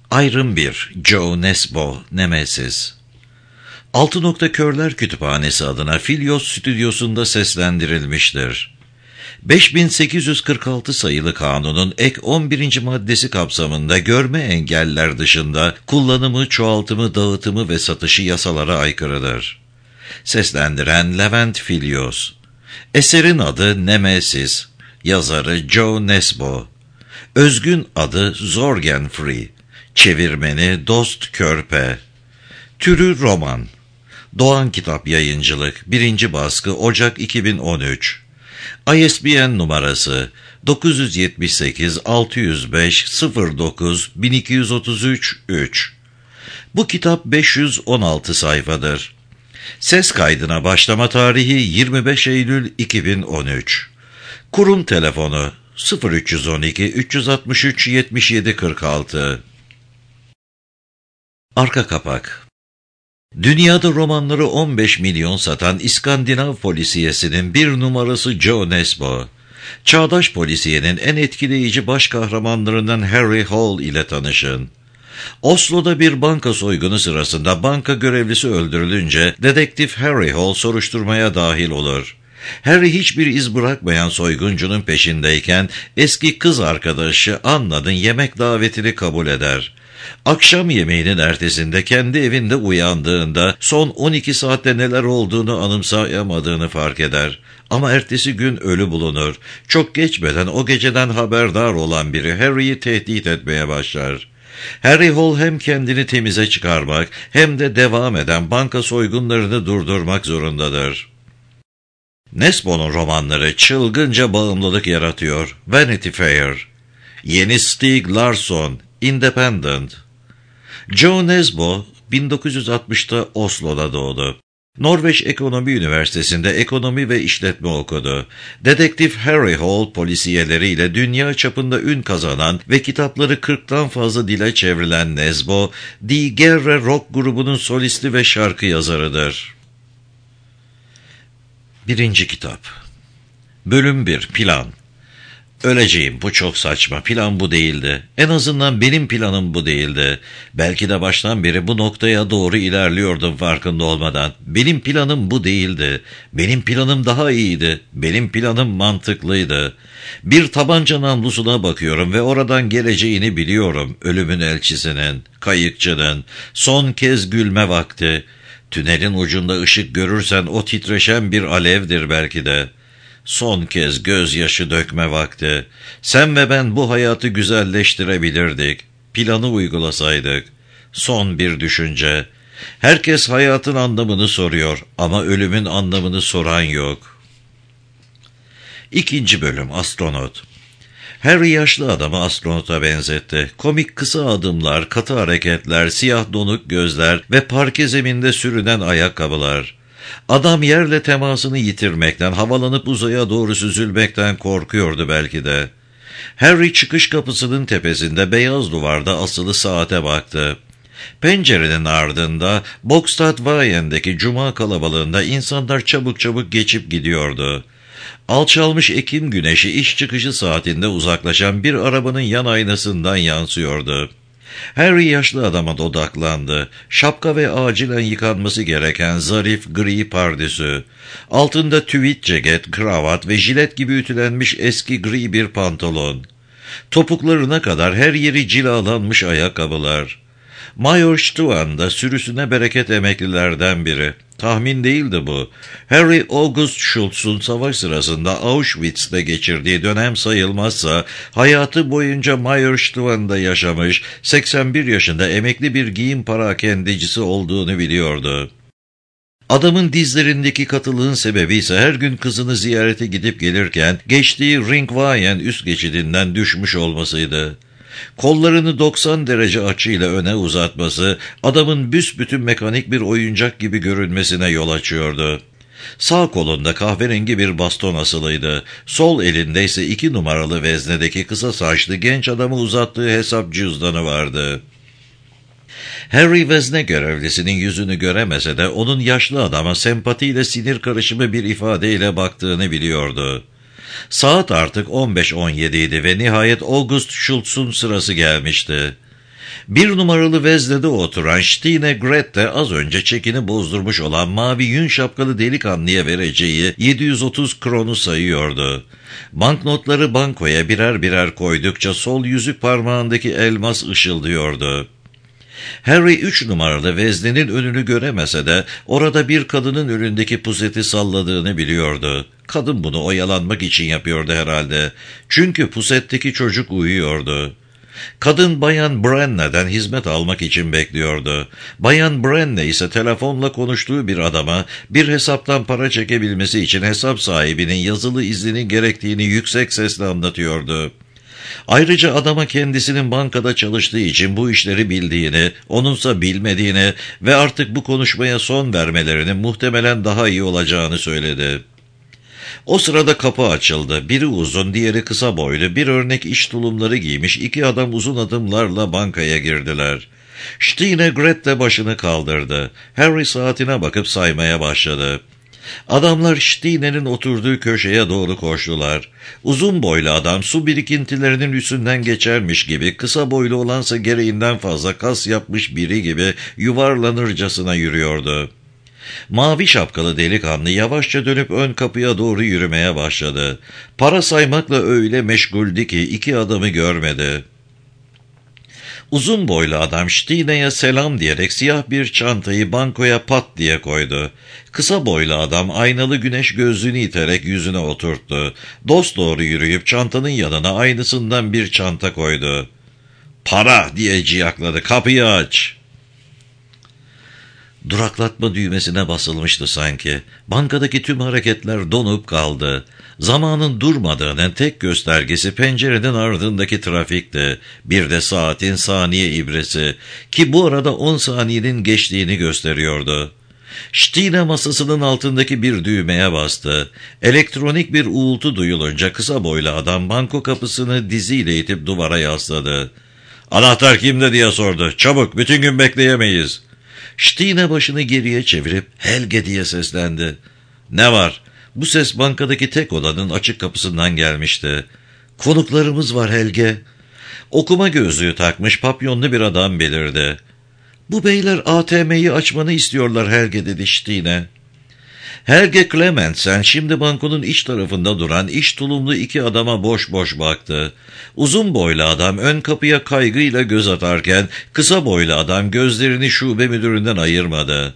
Ayrım 1. Joe Nesbo, Nemesis. Altı Nokta Körler Kütüphanesi adına Filyos stüdyosunda seslendirilmiştir. 5846 sayılı kanunun ek 11. maddesi kapsamında görme engeller dışında kullanımı, çoğaltımı, dağıtımı ve satışı yasalara aykırıdır. Seslendiren Levent Filyos. Eserin adı Nemesis. Yazarı Joe Nesbo. Özgün adı Sorgenfree. Çevirmeni Dost Körpe. Türü roman. Doğan Kitap Yayıncılık 1. baskı Ocak 2013. ISBN numarası 978 605 09 1233 3. Bu kitap 516 sayfadır. Ses kaydına başlama tarihi 25 Eylül 2013. Kurum telefonu 0312 363 77 46. Arka kapak. Dünyada romanları 15 milyon satan İskandinav polisiyesinin bir numarası Joe Nesbo. Çağdaş polisiyenin en etkileyici baş kahramanlarından Harry Hole ile tanışın. Oslo'da bir banka soygunu sırasında banka görevlisi öldürülünce dedektif Harry Hole soruşturmaya dahil olur. Harry hiçbir iz bırakmayan soyguncunun peşindeyken eski kız arkadaşı Anna'nın yemek davetini kabul eder. Akşam yemeğinin ertesinde kendi evinde uyandığında son 12 saatte neler olduğunu anımsayamadığını fark eder. Ama ertesi gün ölü bulunur. Çok geçmeden o geceden haberdar olan biri Harry'i tehdit etmeye başlar. Harry Hole hem kendini temize çıkarmak hem de devam eden banka soygunlarını durdurmak zorundadır. Nesbo'nun romanları çılgınca bağımlılık yaratıyor. Vanity Fair. Yeni Stieg Larsson, Independent. Joe Nesbo 1960'ta Oslo'da doğdu. Norveç Ekonomi Üniversitesi'nde ekonomi ve işletme okudu. Dedektif Harry Hole polisiyeleriyle dünya çapında ün kazanan ve kitapları 40'tan fazla dile çevrilen Nesbo, Die Guerre rock grubunun solisti ve şarkı yazarıdır. 1. kitap. Bölüm 1. Plan. Öleceğim, bu çok saçma, plan bu değildi. En azından benim planım bu değildi. Belki de baştan beri bu noktaya doğru ilerliyordum farkında olmadan. Benim planım bu değildi. Benim planım daha iyiydi. Benim planım mantıklıydı. Bir tabanca namlusuna bakıyorum ve oradan geleceğini biliyorum. Ölümün elçisinin, kayıkçının, son kez gülme vakti. Tünelin ucunda ışık görürsen o titreşen bir alevdir belki de. Son kez gözyaşı dökme vakti. Sen ve ben bu hayatı güzelleştirebilirdik. Planı uygulasaydık. Son bir düşünce. Herkes hayatın anlamını soruyor ama ölümün anlamını soran yok. 2. bölüm. Astronot. Harry yaşlı adamı astronota benzetti. Komik kısa adımlar, katı hareketler, siyah donuk gözler ve parke zeminde sürünen ayakkabılar. Adam yerle temasını yitirmekten, havalanıp uzaya doğru süzülmekten korkuyordu belki de. Harry çıkış kapısının tepesinde beyaz duvarda asılı saate baktı. Pencerenin ardında Bogstad-Vayen'deki cuma kalabalığında insanlar çabuk çabuk geçip gidiyordu. Alçalmış Ekim güneşi iş çıkışı saatinde uzaklaşan bir arabanın yan aynasından yansıyordu. Harry yaşlı adama odaklandı. Şapka ve acilen yıkanması gereken zarif gri pardesü. Altında tweed ceket, kravat ve jilet gibi ütülenmiş eski gri bir pantolon. Topuklarına kadar her yeri cilalanmış ayakkabılar. Major Stuan da sürüsüne bereket emeklilerden biri. Tahmin değildi bu. Harry August Schultz'un savaş sırasında Auschwitz'te geçirdiği dönem sayılmazsa, hayatı boyunca Major Stuan'da yaşamış, 81 yaşında emekli bir giyim parakendecisi olduğunu biliyordu. Adamın dizlerindeki katılığın sebebi ise her gün kızını ziyarete gidip gelirken geçtiği Ringvayen üst geçidinden düşmüş olmasıydı. Kollarını 90 derece açıyla öne uzatması, adamın büsbütün mekanik bir oyuncak gibi görünmesine yol açıyordu. Sağ kolunda kahverengi bir baston asılıydı. Sol elinde ise 2 numaralı veznedeki kısa saçlı genç adamı uzattığı hesap cüzdanı vardı. Harry vezne görevlisinin yüzünü göremese de onun yaşlı adama sempatiyle sinir karışımı bir ifadeyle baktığını biliyordu. Saat artık 15:17 idi ve nihayet August Schultz'un sırası gelmişti. Bir numaralı veznede oturan Stine Grette az önce çekini bozdurmuş olan mavi yün şapkalı delikanlıya vereceği 730 kronu sayıyordu. Banknotları bankoya birer birer koydukça sol yüzük parmağındaki elmas ışıldıyordu. Harry 3 numaralı veznenin önünü göremese de orada bir kadının önündeki puseti salladığını biliyordu. Kadın bunu oyalanmak için yapıyordu herhalde. Çünkü pusetteki çocuk uyuyordu. Kadın Bayan Brenna'dan hizmet almak için bekliyordu. Bayan Brenna ise telefonla konuştuğu bir adama bir hesaptan para çekebilmesi için hesap sahibinin yazılı izninin gerektiğini yüksek sesle anlatıyordu. Ayrıca adama kendisinin bankada çalıştığı için bu işleri bildiğini, onunsa bilmediğini ve artık bu konuşmaya son vermelerinin muhtemelen daha iyi olacağını söyledi. O sırada kapı açıldı. Biri uzun, diğeri kısa boylu, bir örnek iş tulumları giymiş iki adam uzun adımlarla bankaya girdiler. Stine Grette başını kaldırdı. Harry saatine bakıp saymaya başladı. Adamlar Stine'nin oturduğu köşeye doğru koştular. Uzun boylu adam su birikintilerinin üstünden geçermiş gibi, kısa boylu olansa gereğinden fazla kas yapmış biri gibi yuvarlanırcasına yürüyordu. Mavi şapkalı delikanlı yavaşça dönüp ön kapıya doğru yürümeye başladı. Para saymakla öyle meşguldü ki iki adamı görmedi. Uzun boylu adam Stine'ye selam diyerek siyah bir çantayı bankoya pat diye koydu. Kısa boylu adam aynalı güneş gözlüğünü iterek yüzüne oturttu. Dosdoğru yürüyüp çantanın yanına aynısından bir çanta koydu. "Para!" diye ciyakladı. "Kapıyı aç!" Duraklatma düğmesine basılmıştı sanki. Bankadaki tüm hareketler donup kaldı. Zamanın durmadığının tek göstergesi pencerenin ardındaki trafikti. Bir de saatin saniye ibresi ki bu arada 10 saniyenin geçtiğini gösteriyordu. Stine masasının altındaki bir düğmeye bastı. Elektronik bir uğultu duyulunca kısa boylu adam banko kapısını diziyle itip duvara yasladı. "Anahtar kimde?" diye sordu. "Çabuk, bütün gün bekleyemeyiz." Stine başını geriye çevirip "Helge!" diye seslendi. "Ne var?" Bu ses bankadaki tek odanın açık kapısından gelmişti. "Konuklarımız var Helge." Okuma gözlüğü takmış papyonlu bir adam belirdi. "Bu beyler ATM'yi açmanı istiyorlar Helge," dedi Stine. Helge Clementsen şimdi bankonun iç tarafında duran iş tulumlu iki adama boş boş baktı. Uzun boylu adam ön kapıya kaygıyla göz atarken kısa boylu adam gözlerini şube müdüründen ayırmadı.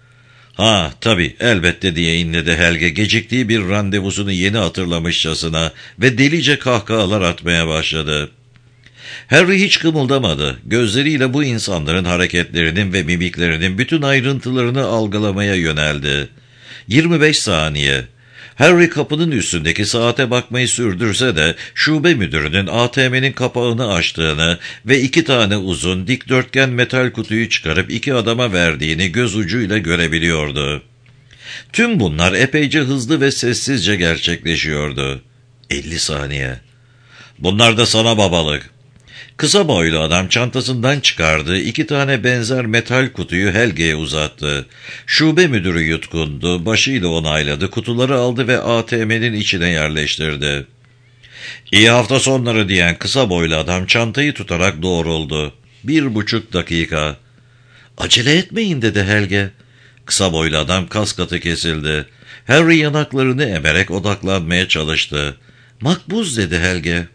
"Ha tabii, elbette," diye inledi Helge geciktiği bir randevusunu yeni hatırlamışçasına ve delice kahkahalar atmaya başladı. Harry hiç kımıldamadı. Gözleriyle bu insanların hareketlerinin ve mimiklerinin bütün ayrıntılarını algılamaya yöneldi. 25 saniye. Harry kapının üstündeki saate bakmayı sürdürse de şube müdürünün ATM'nin kapağını açtığını ve 2 tane uzun dikdörtgen metal kutuyu çıkarıp 2 adama verdiğini göz ucuyla görebiliyordu. Tüm bunlar epeyce hızlı ve sessizce gerçekleşiyordu. 50 saniye. "Bunlar da sana babalık." Kısa boylu adam çantasından çıkardığı 2 tane benzer metal kutuyu Helge'ye uzattı. Şube müdürü yutkundu, başıyla onayladı, kutuları aldı ve ATM'nin içine yerleştirdi. "İyi hafta sonları," diyen kısa boylu adam çantayı tutarak doğruldu. 1,5 dakika. "Acele etmeyin," dedi Helge. Kısa boylu adam kaskatı kesildi. Harry yanaklarını emerek odaklanmaya çalıştı. "Makbuz," dedi Helge.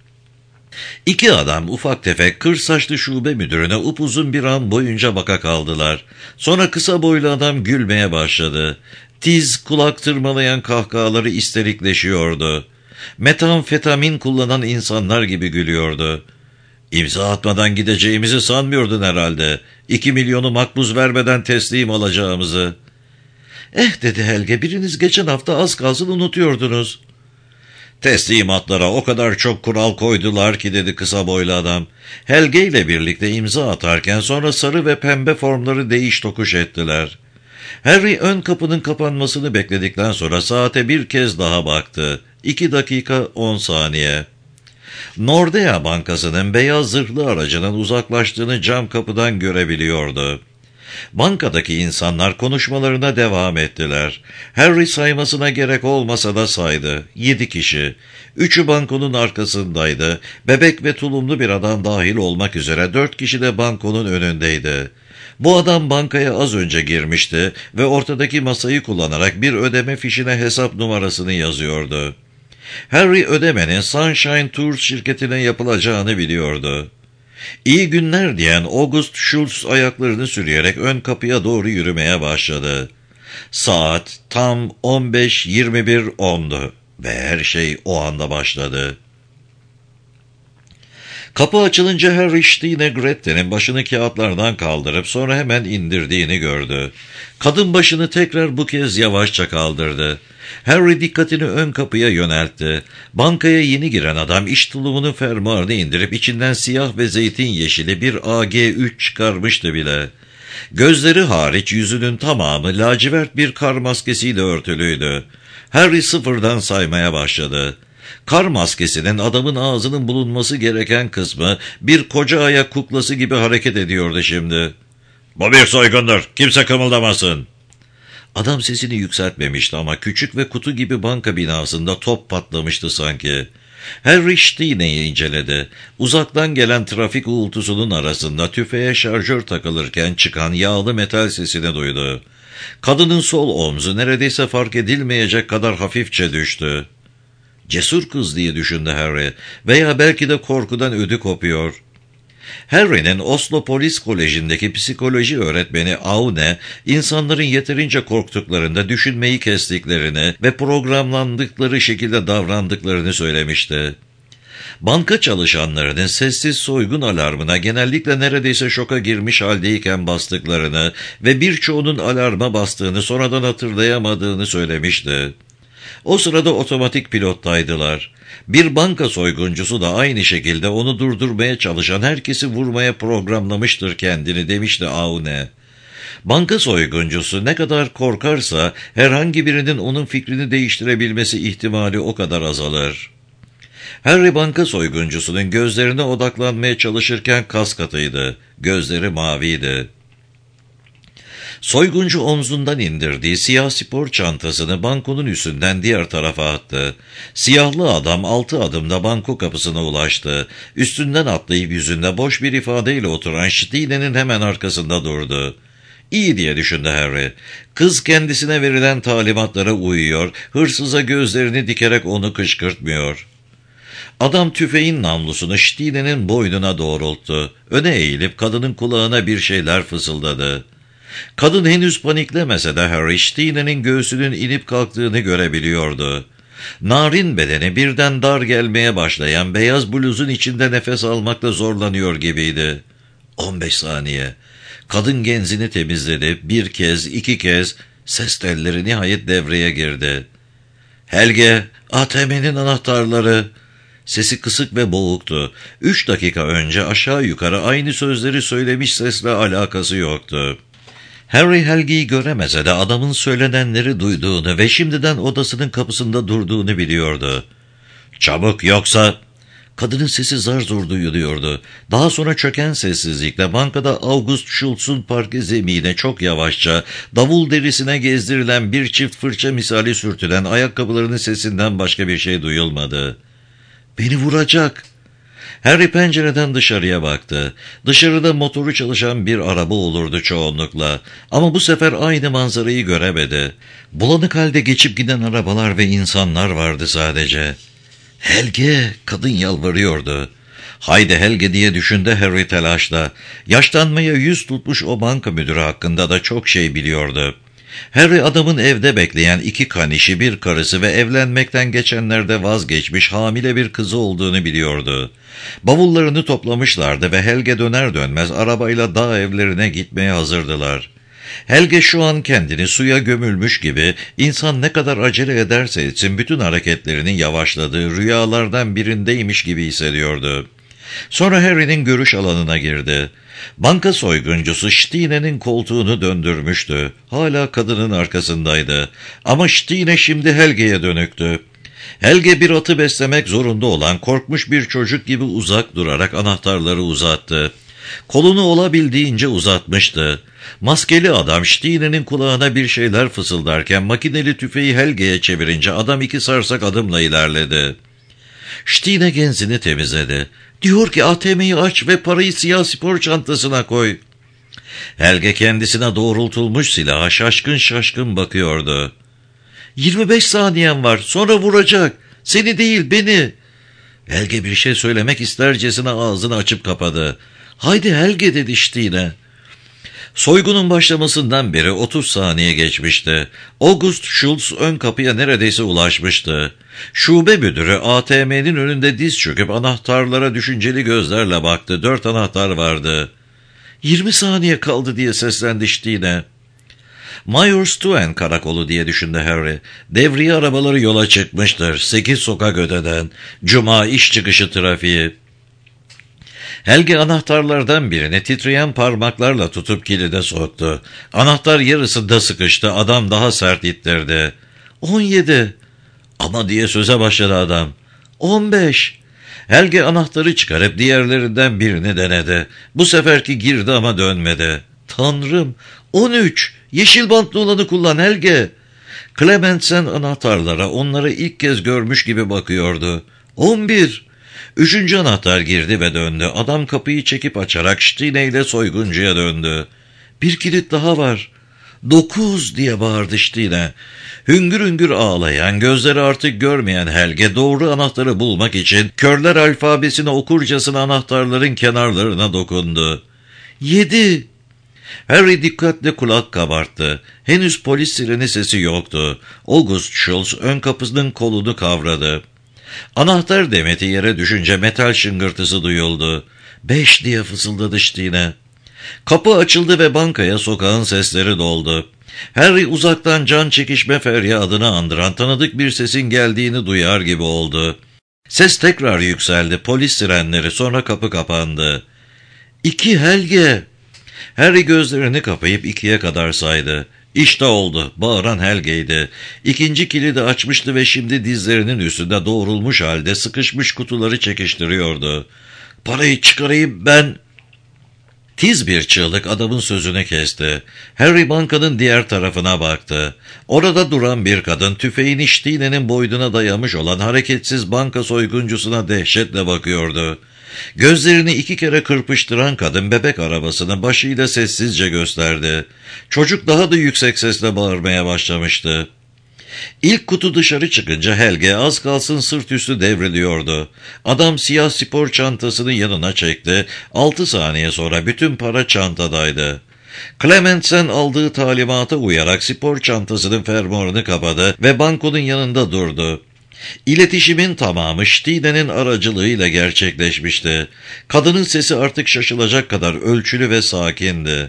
2 adam ufak tefek kır saçlı şube müdürüne upuzun bir an boyunca baka kaldılar. Sonra kısa boylu adam gülmeye başladı. Tiz, kulak tırmalayan kahkahaları isterikleşiyordu. Metamfetamin kullanan insanlar gibi gülüyordu. "İmza atmadan gideceğimizi sanmıyordun herhalde. 2 milyonu makbuz vermeden teslim olacağımızı." Dedi Helge, "biriniz geçen hafta az kalsın unutuyordunuz." "Teslimatlara o kadar çok kural koydular ki," dedi kısa boylu adam. Helge ile birlikte imza atarken sonra sarı ve pembe formları değiş tokuş ettiler. Harry ön kapının kapanmasını bekledikten sonra saate bir kez daha baktı. 2 dakika 10 saniye. Nordea Bankası'nın beyaz zırhlı aracının uzaklaştığını cam kapıdan görebiliyordu. Bankadaki insanlar konuşmalarına devam ettiler. Harry saymasına gerek olmasa da saydı. 7 kişi. 3'ü bankonun arkasındaydı. Bebek ve tulumlu bir adam dahil olmak üzere 4 kişi de bankonun önündeydi. Bu adam bankaya az önce girmişti ve ortadaki masayı kullanarak bir ödeme fişine hesap numarasını yazıyordu. Harry ödemenin Sunshine Tours şirketine yapılacağını biliyordu. İyi günler diyen August Schultz ayaklarını sürüyerek ön kapıya doğru yürümeye başladı. Saat tam 15:21'du ve her şey o anda başladı. Kapı açılınca Harry Stine Gretten'in başını kağıtlardan kaldırıp sonra hemen indirdiğini gördü. Kadın başını tekrar bu kez yavaşça kaldırdı. Harry dikkatini ön kapıya yöneltti. Bankaya yeni giren adam iş tulumunun fermuarını indirip içinden siyah ve zeytin yeşili bir AG3 çıkarmıştı bile. Gözleri hariç yüzünün tamamı lacivert bir kar maskesiyle örtülüydü. Harry sıfırdan saymaya başladı. Kar maskesinin adamın ağzının bulunması gereken kısmı bir koca ayak kuklası gibi hareket ediyordu şimdi. "Bu bir soygundur, kimse kımıldamasın." Adam sesini yükseltmemişti ama küçük ve kutu gibi banka binasında top patlamıştı sanki. Harry Stine'yi inceledi. Uzaktan gelen trafik uğultusunun arasında tüfeğe şarjör takılırken çıkan yağlı metal sesini duydu. Kadının sol omzu neredeyse fark edilmeyecek kadar hafifçe düştü. Cesur kız diye düşündü Harry veya belki de korkudan ödü kopuyor. Harry'nin Oslo Polis Koleji'ndeki psikoloji öğretmeni Aune, insanların yeterince korktuklarında düşünmeyi kestiklerini ve programlandıkları şekilde davrandıklarını söylemişti. Banka çalışanlarının sessiz soygun alarmına genellikle neredeyse şoka girmiş haldeyken bastıklarını ve birçoğunun alarma bastığını sonradan hatırlayamadığını söylemişti. O sırada otomatik pilottaydılar. Bir banka soyguncusu da aynı şekilde onu durdurmaya çalışan herkesi vurmaya programlamıştır kendini demişti Aune. Banka soyguncusu ne kadar korkarsa herhangi birinin onun fikrini değiştirebilmesi ihtimali o kadar azalır. Harry banka soyguncusunun gözlerine odaklanmaya çalışırken kas katıydı. Gözleri maviydi. Soyguncu omzundan indirdiği siyah spor çantasını bankonun üstünden diğer tarafa attı. Siyahlı adam 6 adımda banko kapısına ulaştı. Üstünden atlayıp yüzünde boş bir ifadeyle oturan Stine'nin hemen arkasında durdu. İyi diye düşündü Harry. Kız kendisine verilen talimatlara uyuyor, hırsıza gözlerini dikerek onu kışkırtmıyor. Adam tüfeğin namlusunu Stine'nin boynuna doğrulttu. Öne eğilip kadının kulağına bir şeyler fısıldadı. Kadın henüz paniklemese de Harry Stine'nin göğsünün inip kalktığını görebiliyordu. Narin bedeni birden dar gelmeye başlayan beyaz bluzun içinde nefes almakta zorlanıyor gibiydi. 15 saniye. Kadın genzini temizledi. Bir kez, 2 kez ses telleri nihayet devreye girdi. "Helge, ATM'nin anahtarları." Sesi kısık ve boğuktu. 3 dakika önce aşağı yukarı aynı sözleri söylemiş sesle alakası yoktu. Harry Helge'yi göremese de adamın söylenenleri duyduğunu ve şimdiden odasının kapısında durduğunu biliyordu. "Çabuk yoksa..." Kadının sesi zar zor duyuluyordu. Daha sonra çöken sessizlikle bankada August Schultz'un parke zemine çok yavaşça, davul derisine gezdirilen bir çift fırça misali sürtülen ayakkabılarının sesinden başka bir şey duyulmadı. "Beni vuracak." Harry pencereden dışarıya baktı. Dışarıda motoru çalışan bir araba olurdu çoğunlukla. Ama bu sefer aynı manzarayı göremedi. Bulanık halde geçip giden arabalar ve insanlar vardı sadece. "Helge!" kadın yalvarıyordu. "Haydi Helge!" diye düşündü Harry telaşla. Yaşlanmaya yüz tutmuş o banka müdürü hakkında da çok şey biliyordu. Harry adamın evde bekleyen 2 kanişi, bir karısı ve evlenmekten geçenlerde vazgeçmiş hamile bir kızı olduğunu biliyordu. Bavullarını toplamışlardı ve Helge döner dönmez arabayla dağ evlerine gitmeye hazırdılar. Helge şu an kendini suya gömülmüş gibi, insan ne kadar acele ederse etsin bütün hareketlerinin yavaşladığı rüyalardan birindeymiş gibi hissediyordu. Sonra Harry'nin görüş alanına girdi. Banka soyguncusu Stine'nin koltuğunu döndürmüştü. Hala kadının arkasındaydı. Ama Stine şimdi Helge'ye dönüktü. Helge bir atı beslemek zorunda olan korkmuş bir çocuk gibi uzak durarak anahtarları uzattı. Kolunu olabildiğince uzatmıştı. Maskeli adam Steine'nin kulağına bir şeyler fısıldarken makineli tüfeği Helge'ye çevirince adam 2 sarsak adımla ilerledi. Steine genzini temizledi. Diyor ki ATM'yi aç ve parayı siyah spor çantasına koy. Helge kendisine doğrultulmuş silaha şaşkın şaşkın bakıyordu. 25 saniyen var, sonra vuracak. Seni değil, beni. Helge bir şey söylemek istercesine ağzını açıp kapadı. Haydi Helge, dedi Steine. Soygunun başlamasından beri 30 saniye geçmişti. August Schultz ön kapıya neredeyse ulaşmıştı. Şube müdürü ATM'nin önünde diz çöküp anahtarlara düşünceli gözlerle baktı. 4 anahtar vardı. 20 saniye kaldı diye seslendi Steine. Mayor Stuen karakolu diye düşündü Harry. Devriye arabaları yola çıkmıştır. 8 sokak öteden. Cuma iş çıkışı trafiği. Helge anahtarlardan birini titreyen parmaklarla tutup kilide soktu. Anahtar yarısında sıkıştı. Adam daha sert ittirdi. 17. Ama diye söze başladı adam. 15. Helge anahtarı çıkarıp diğerlerinden birini denedi. Bu seferki girdi ama dönmedi. Tanrım! 13. Yeşil bantlı olanı kullan Helge. Clementsen anahtarlara onları ilk kez görmüş gibi bakıyordu. 11. 3. anahtar girdi ve döndü. Adam kapıyı çekip açarak Steine ile soyguncuya döndü. Bir kilit daha var. 9 diye bağırdı Steine. Hüngür hüngür ağlayan, gözleri artık görmeyen Helge doğru anahtarı bulmak için körler alfabesini okurcasına anahtarların kenarlarına dokundu. 7. Harry dikkatle kulak kabarttı. Henüz polis sireni sesi yoktu. August Schultz ön kapısının kolunu kavradı. Anahtar demeti yere düşünce metal şıngırtısı duyuldu. 5 diye fısıldadı Steine. Kapı açıldı ve bankaya sokağın sesleri doldu. Harry uzaktan can çekişme feryadını andıran tanıdık bir sesin geldiğini duyar gibi oldu. Ses tekrar yükseldi. Polis sirenleri, sonra kapı kapandı. 2 Helge. Harry gözlerini kapayıp 2'ye kadar saydı. İşte oldu. Bağıran Helge'ydi. 2. kilidi açmıştı ve şimdi dizlerinin üstünde doğrulmuş halde sıkışmış kutuları çekiştiriyordu. Parayı çıkarayım ben. Tiz bir çığlık adamın sözünü kesti. Harry bankanın diğer tarafına baktı. Orada duran bir kadın tüfeğini Steine'nin boynuna dayamış olan hareketsiz banka soyguncusuna dehşetle bakıyordu. Gözlerini 2 kere kırpıştıran kadın bebek arabasını başıyla sessizce gösterdi. Çocuk daha da yüksek sesle bağırmaya başlamıştı. İlk kutu dışarı çıkınca Helge az kalsın sırt üstü devriliyordu. Adam siyah spor çantasını yanına çekti. 6 saniye sonra bütün para çantadaydı. Clementsen aldığı talimata uyarak spor çantasının fermuarını kapadı ve bankonun yanında durdu. İletişimin tamamı Steine'nin aracılığıyla gerçekleşmişti. Kadının sesi artık şaşılacak kadar ölçülü ve sakindi.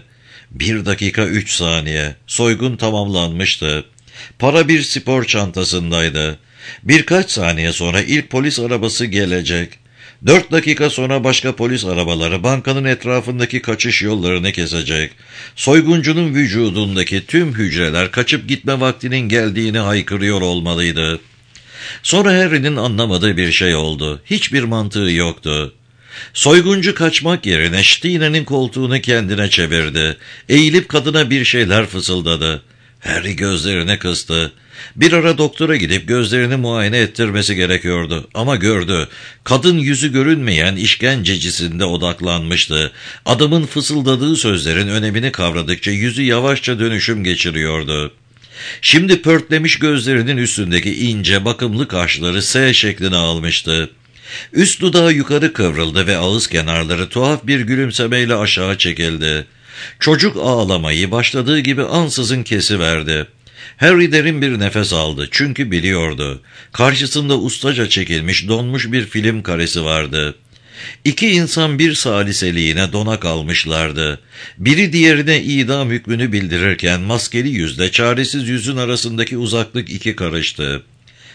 1 dakika 3 saniye. Soygun tamamlanmıştı. Para bir spor çantasındaydı. Birkaç saniye sonra ilk polis arabası gelecek. 4 dakika sonra başka polis arabaları bankanın etrafındaki kaçış yollarını kesecek. Soyguncunun vücudundaki tüm hücreler kaçıp gitme vaktinin geldiğini haykırıyor olmalıydı. Sonra Harry'nin anlamadığı bir şey oldu. Hiçbir mantığı yoktu. Soyguncu kaçmak yerine Steine'nin koltuğunu kendine çevirdi. Eğilip kadına bir şeyler fısıldadı. Harry gözlerini kıstı. Bir ara doktora gidip gözlerini muayene ettirmesi gerekiyordu. Ama gördü. Kadın yüzü görünmeyen işkencecisinde odaklanmıştı. Adamın fısıldadığı sözlerin önemini kavradıkça yüzü yavaşça dönüşüm geçiriyordu. Şimdi pörtlemiş gözlerinin üstündeki ince, bakımlı kaşları S şeklini almıştı. Üst dudağı yukarı kıvrıldı ve ağız kenarları tuhaf bir gülümsemeyle aşağı çekildi. Çocuk ağlamayı başladığı gibi ansızın kesiverdi. Harry derin bir nefes aldı çünkü biliyordu. Karşısında ustaca çekilmiş, donmuş bir film karesi vardı. 2 insan bir saliseliğine dona kalmışlardı. Biri diğerine idam hükmünü bildirirken maskeli yüzle çaresiz yüzün arasındaki uzaklık 2 karıştı.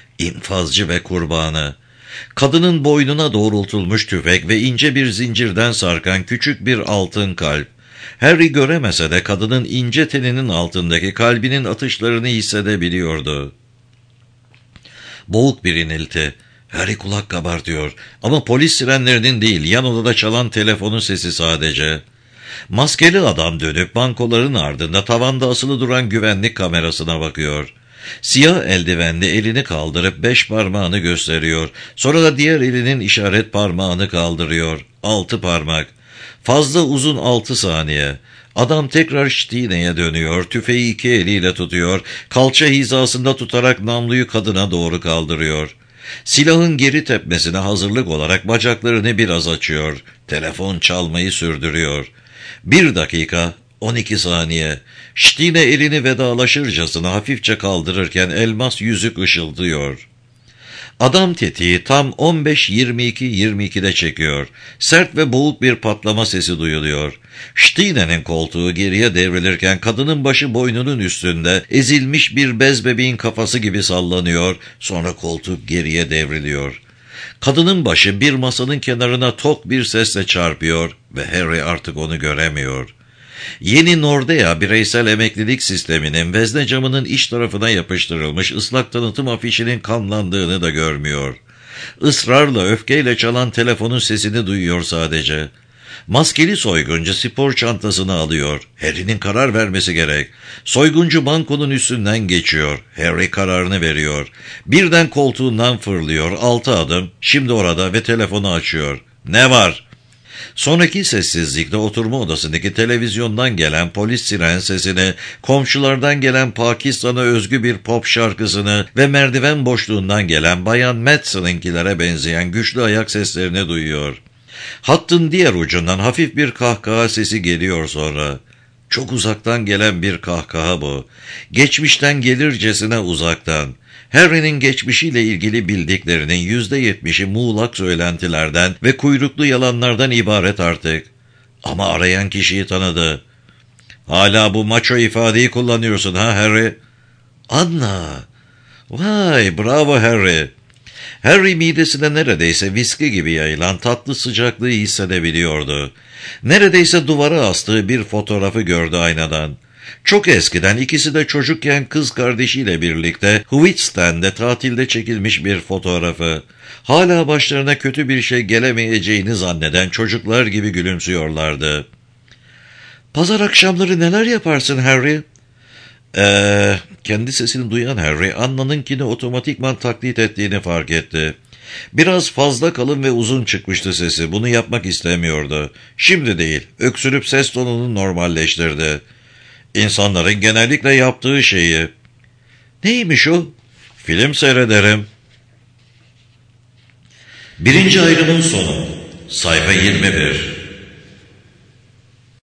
İnfazcı ve kurbanı. Kadının boynuna doğrultulmuş tüfek ve ince bir zincirden sarkan küçük bir altın kalp. Harry göremese de kadının ince teninin altındaki kalbinin atışlarını hissedebiliyordu. Boğuk bir inilti. Harry kulak kabartıyor ama polis sirenlerinin değil, yan odada çalan telefonun sesi sadece. Maskeli adam dönüp bankoların ardında tavanda asılı duran güvenlik kamerasına bakıyor. Siyah eldivenli elini kaldırıp 5 parmağını gösteriyor. Sonra da diğer elinin işaret parmağını kaldırıyor. 6 parmak. Fazla uzun 6 saniye. Adam tekrar Steene'ye dönüyor. Tüfeği 2 eliyle tutuyor. Kalça hizasında tutarak namluyu kadına doğru kaldırıyor. Silahın geri tepmesine hazırlık olarak bacaklarını biraz açıyor. Telefon çalmayı sürdürüyor. 1 dakika, 12 saniye. Steene elini vedalaşırcasına hafifçe kaldırırken elmas yüzük ışıldıyor. Adam tetiği tam 15-22'de çekiyor. Sert ve boğuk bir patlama sesi duyuluyor. Steene'nin koltuğu geriye devrilirken kadının başı boynunun üstünde ezilmiş bir bez bebeğin kafası gibi sallanıyor. Sonra koltuk geriye devriliyor. Kadının başı bir masanın kenarına tok bir sesle çarpıyor ve Harry artık onu göremiyor. Yeni Nordea bireysel emeklilik sisteminin vezne camının iç tarafına yapıştırılmış ıslak tanıtım afişinin kanlandığını da görmüyor. Israrla, öfkeyle çalan telefonun sesini duyuyor sadece. Maskeli soyguncu spor çantasını alıyor. Harry'nin karar vermesi gerek. Soyguncu bankonun üstünden geçiyor. Harry kararını veriyor. Birden koltuğundan fırlıyor. 6 adım. Şimdi orada ve telefonu açıyor. Ne var? Sonraki sessizlikte oturma odasındaki televizyondan gelen polis siren sesini, komşulardan gelen Pakistan'a özgü bir pop şarkısını ve merdiven boşluğundan gelen Bayan Madsen'inkilere benzeyen güçlü ayak seslerini duyuyor. Hattın diğer ucundan hafif bir kahkaha sesi geliyor sonra. Çok uzaktan gelen bir kahkaha bu. Geçmişten gelircesine uzaktan. Harry'nin geçmişiyle ilgili bildiklerinin %70'i muğlak söylentilerden ve kuyruklu yalanlardan ibaret artık. Ama arayan kişiyi tanıdı. Hala bu maço ifadeyi kullanıyorsun ha Harry? Anna. Vay bravo Harry. Harry midesine neredeyse viski gibi yayılan tatlı sıcaklığı hissedebiliyordu. Neredeyse duvara astığı bir fotoğrafı gördü aynadan. Çok eskiden ikisi de çocukken kız kardeşiyle birlikte Wheatstone'de tatilde çekilmiş bir fotoğrafı. Hala başlarına kötü bir şey gelemeyeceğini zanneden çocuklar gibi gülümsüyorlardı. Pazar akşamları neler yaparsın Harry? Kendi sesini duyan Harry, Anna'nınkini otomatikman taklit ettiğini fark etti. Biraz fazla kalın ve uzun çıkmıştı sesi, bunu yapmak istemiyordu. Şimdi değil, öksürüp ses tonunu normalleştirdi. İnsanların genellikle yaptığı şeyi. Neymiş o? Film seyrederim. 1. ayrımın sonu. Sayfa 21.